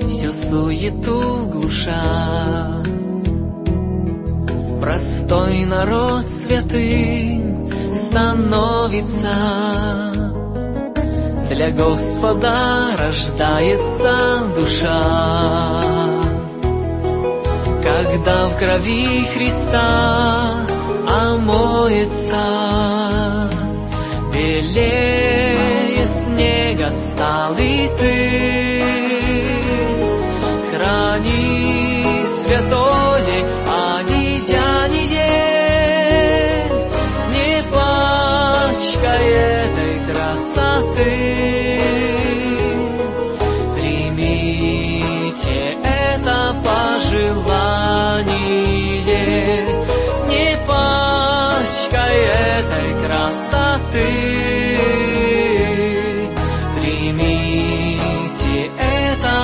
всю суету глуша. Простой народ святым становится, для Господа рождается душа. Когда в крови Христа омоется, белее снега стал и ты. Храни святое, а нельзя не день, не пачкай этой красоты. Примите это пожелание, не пачкай этой красоты. Примите это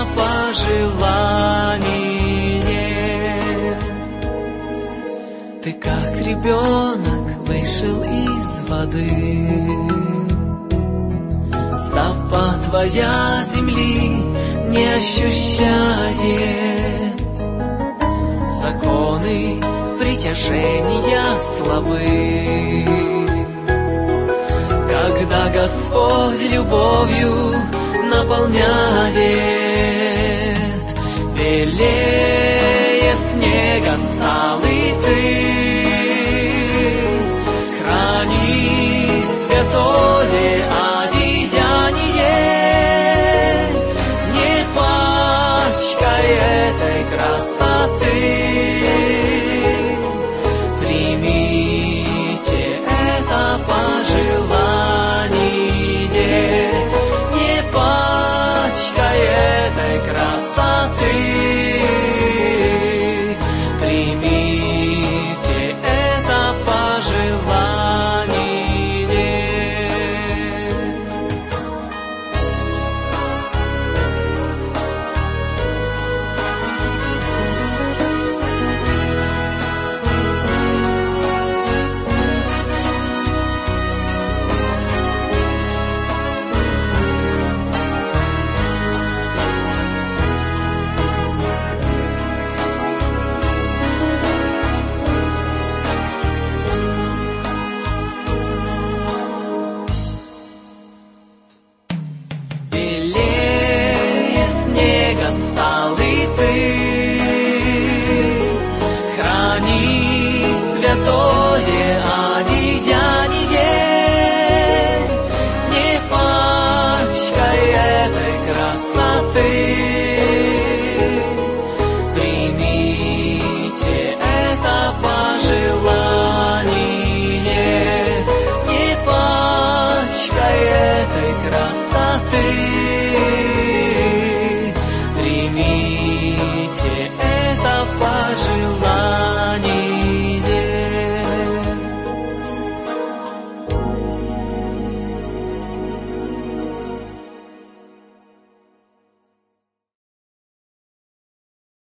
пожелание. Ты как ребенок вышел из воды, стопа твоя земли не ощущает, законы притяжения слабы. Когда Господь любовью наполняет, белее снега стал и ты. Храни святое одеяние, не пачкай этой красоты. Примите это пожелание, не пачкай этой красоты. Примите это пожелание. Белее снега стал и ты. Храни святое одеяние, не пачкай этой красоты. Примите это пожелание, не пачкай этой красоты. Прими